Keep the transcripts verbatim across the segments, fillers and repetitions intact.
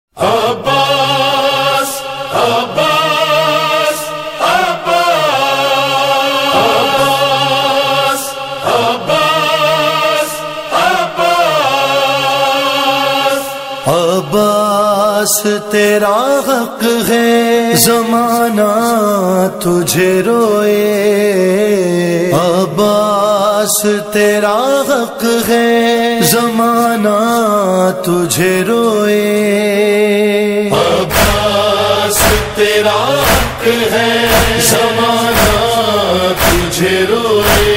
عباس عباس عباس عباس عباس عباس تیرا حق ہے زمانہ تجھے روئے، عباس تیرا حق ہے زمانہ تجھے روئے، عباس تیرا حق ہے زمانہ تجھے روئے،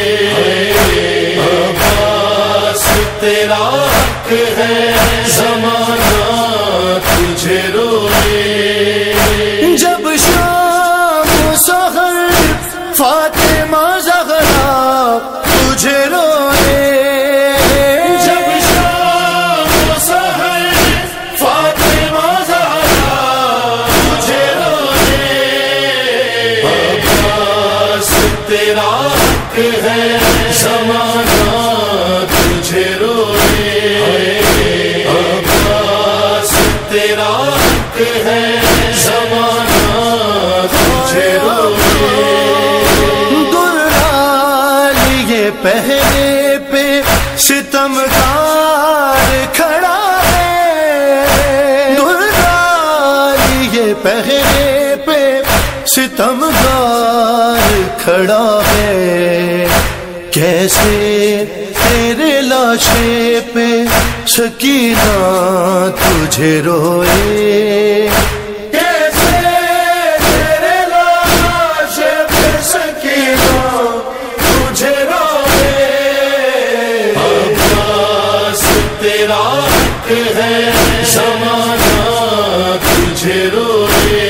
عباس تیرا حق ہے زمانہ تجھے روئے، جب شام سحر فاطمہ زہرا تجھے روئے، جب شام سحر فاطمہ زہرا تجھے روئے، عباس تیرا حق ہے زمانہ تجھے روئے، عباس تیرا حق ہے زمانہ تجھے روئے، لیے پہرے پہ ستمگار کھڑا ہے، لیے پہرے پہ ستمگار کھڑا ہے، کیسے تیرے لاشے پہ سکینہ تجھے روئے، کیسے تیرے لاشے پہ سکینہ تجھے روئے، عباس تیرا حق ہے زمانہ تجھے روئے،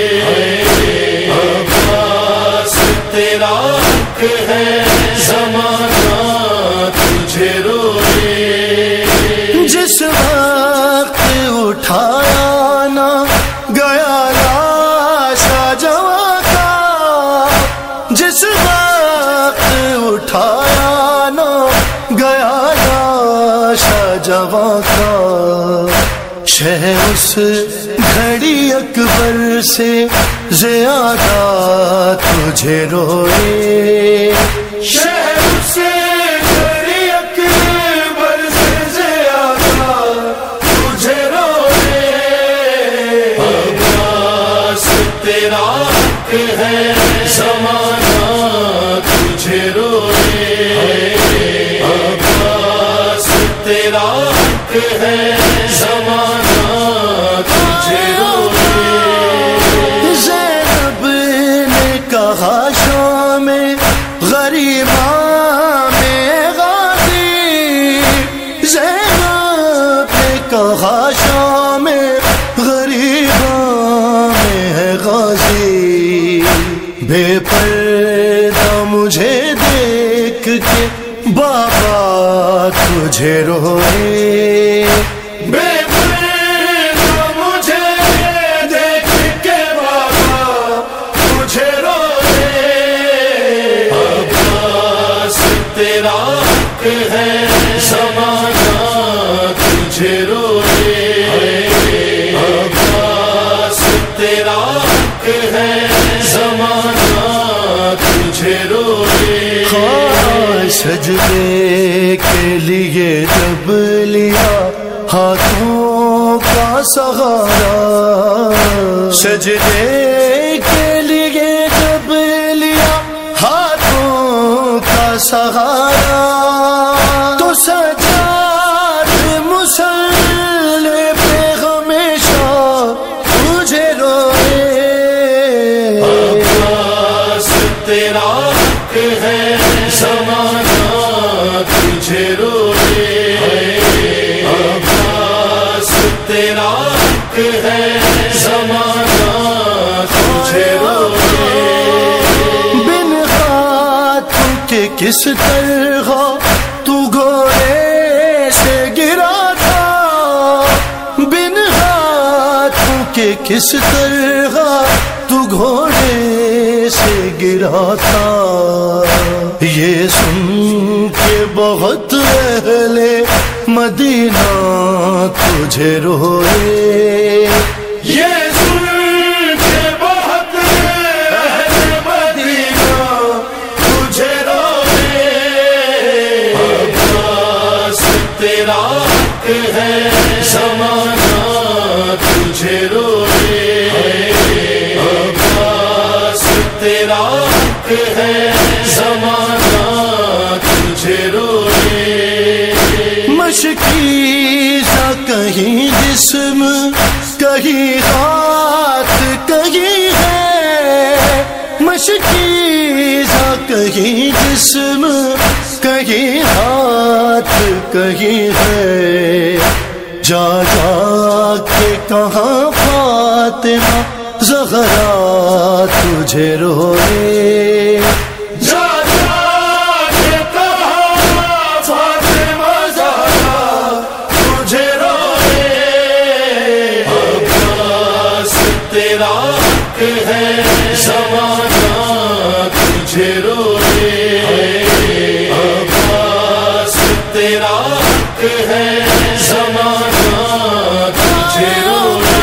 عباس تیرا حق ہے زمانہ تجھے روئے، جس وقت اٹھایا نہ گیا لاش جواں کا، جس وقت اٹھایا نہ گیا لاش جواں کا، شہ اس گھڑی اکبر سے زیادہ تجھے روئے، شہر سے گھڑی اکبر سے زیادہ تجھے روئے، عباس تیرا حق ہے زمانہ تجھے روئے، عباس تیرا حق ہے زمانہ تجھے روئے، زینب نے کہا شام غریباں میں غازی، زینب نے کہا شام غریباں میں ہے غازی، بے پردہ مجھے دیکھ کے بابا تجھے روئے، بے پردہ مجھے دیکھ کے بابا تجھے روئے، عباس تیرا حق ہے زمانہ تجھے روئے، عباس تیرا حق ہے زمانہ تجھے روئے، سجدے کے لیے جب لیا ہاتھوں کا سہارا، سجدے کے لیے جب لیا ہاتھوں کا سہارا، تو سجاد مسلح پہ ہمیشہ تجھے روئے، عباس تیرا حق ہے زمانہ تجھے روئے، عباس تیرا حق ہے زمانہ تجھے روئے، بن ہاتھوں کے کس طرح تو گھوڑے سے گرا تھا، بن ہاتھوں کے کس طرح تو گھوڑے سے گرا تھا، یہ سن کے بہت اہل مدینہ تجھے روئے، یہ سن کے بہت اہل مدینہ تجھے روئے، عباس تیرا حق ہے زمانہ تجھے روئے، عباس تیرا حق ہے زمانہ تجھے روئے۔ مشکیزہ کہیں جسم کہیں ہاتھ کہیں ہے، مشکیزہ کہیں جسم کہیں ہاتھ کہیں ہے، جا جا کے کہاں فاطمہ زہرا تجھے روئے، جا جا کے کہاں فاطمہ زہرا تجھے روئے، عباس تیرا حق ہے زمانہ تجھے روئے، عباس تیرا حق ہے زمانہ تجھے روئے۔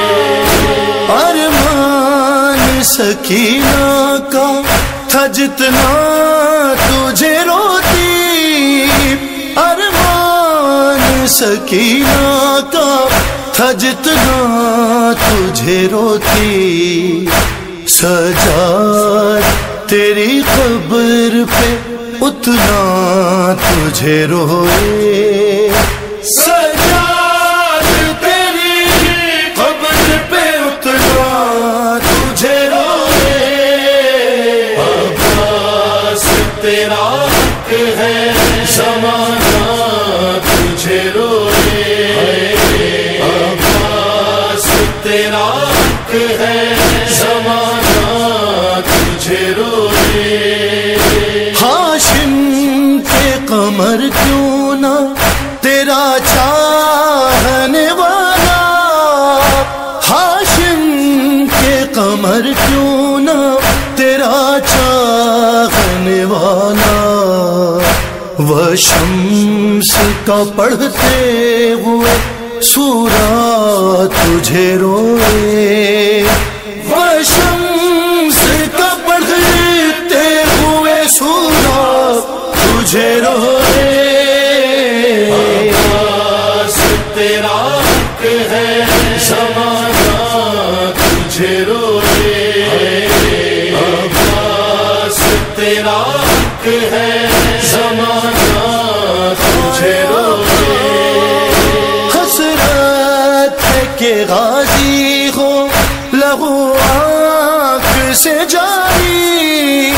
ارمان سکینہ کا تھا جتنا تجھے روتی، ارمان سکینہ کا تھا جتنا تجھے روتی، سجاد تیری قبر پہ اتنا تجھے روئے، سجاد تیری قبر پہ اتنا تجھے روئے، عباس تیرا حق ہے زمانہ تجھے روئے، عباس تیرا حق ہے زمانہ تجھے روئے۔ ہاشم کے قمر کیوں نہ تیرا چاہنے والا، ہاشم کے قمر کیوں نہ تیرا چاہنے والا، وہ شمس کا پڑھتے ہوئے سورہ تجھے روئے، وہ شمس کا پڑھتے ہوئے سورہ تجھے روئے، عباس تیرا حق ہے زمانہ تجھے روئے، عباس تیرا حق ہے زمانہ تجھے روئے۔ حسرت ہے کہ غازی ہو لہو آنکھ سے جاری،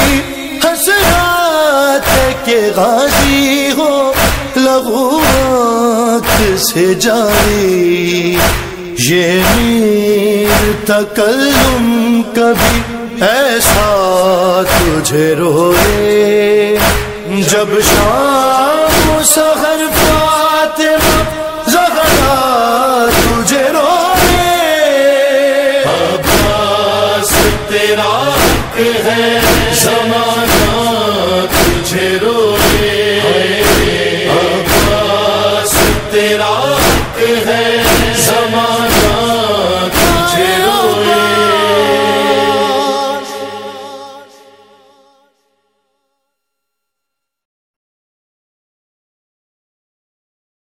حسرت ہے کہ غازی ہو لہو آنکھ سے جاری، یہ میر تکلم کبھی ایسا تجھے روئے، جب شام و سحر فاطمہ زہرا تجھے روئے، عباس تیرا حق ہے زمانہ تجھے روئے، عباس تیرا حق ہے